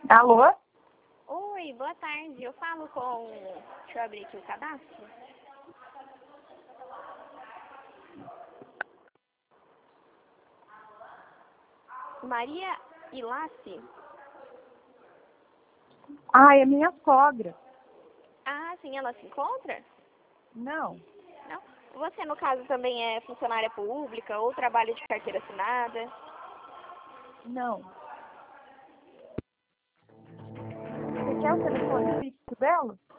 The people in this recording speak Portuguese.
Alô? Oi, boa tarde. Eu falo com... Deixa eu abrir aqui o cadastro. Maria Ilassi? Ah, é minha sogra. Ah, sim, ela se encontra? Não, Não? Você, no caso, também é funcionária pública ou trabalha de carteira assinada? não. Você quer o telefone fixo dela?